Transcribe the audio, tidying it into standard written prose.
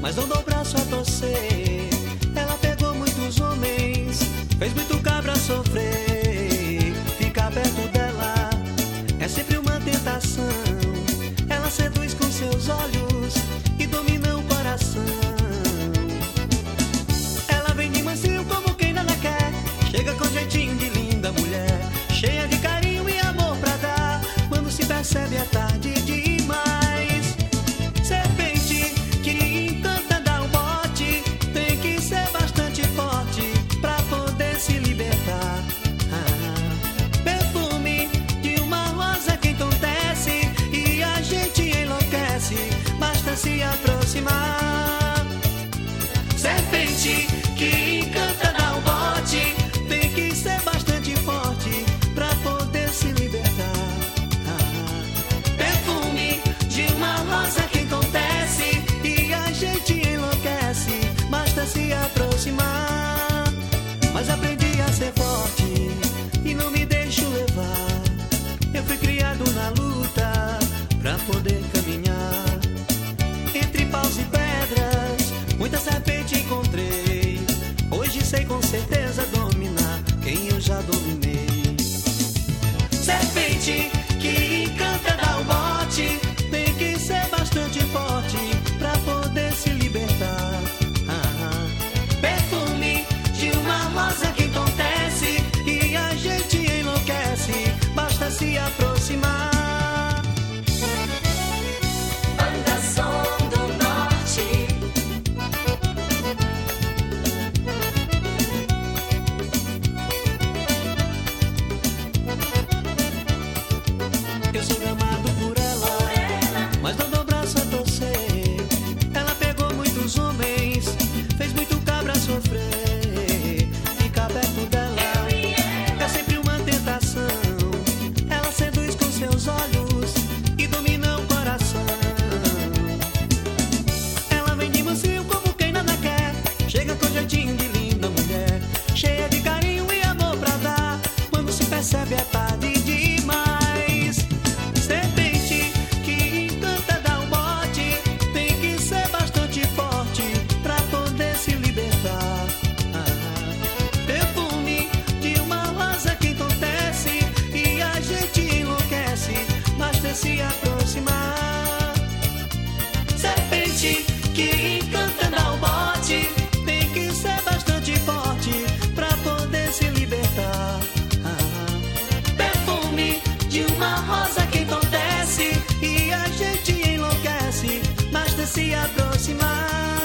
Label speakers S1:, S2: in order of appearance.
S1: mas não dou o braço a torcer. Ela pegou muitos homens, fez muito cabra sofrer. Ficar perto dela é sempre uma tentação. Ela seduz com seus olhos e domina o coração. Ela vem de mansinho como quem nada quer. Chega com jeitinho de linda mulher, cheia de carinho e amor pra dar. Quando se percebe é tarde demais. Serpente que encanta dá um bote, tem que ser bastante forte pra poder se libertar. Perfume de uma rosa que entontece e a gente enlouquece, basta se aproximar. Serpente que encanta dá um bote, tem que ser bastante forte pra poder se libertar. Perfume de uma rosa que entontece e a gente enlouquece, basta se aproximar. Mas aprendi a ser forte e não me deixo levar. Eu fui criado na luta pra poder caminhar. Entre paus e pedras, muita serpente encontrei. Hoje sei com certeza dominar quem eu já dominei. Serpente que encanta dá um bote, tem que ser bastante forte pra poder se libertar. Perfume de uma rosa que entontece e a gente enlouquece, basta se aproximar.
S2: Banda Som do Norte.
S1: Eu sou amado por ela, mas não dou braço a torcer. Ela pegou muitos homens, fez muito cabra sofrer. Ficar perto dela é sempre uma tentação. Ela seduz com seus olhos e domina o coração. Ela vem de mansinho como quem nada quer. Chega com jeitinho de linda mulher, cheia de carinho e amor pra dar. Quando se percebe é tarde demais. Serpente que encanta dá um bote, tem que ser bastante forte pra poder se libertar. Perfume de uma rosa que entontece e a gente enlouquece, basta se aproximar. Serpente que encanta dá um bote, tem que ser bastante forte pra poder se libertar. Perfume de uma rosa que entontece e a gente enlouquece, basta se aproximar.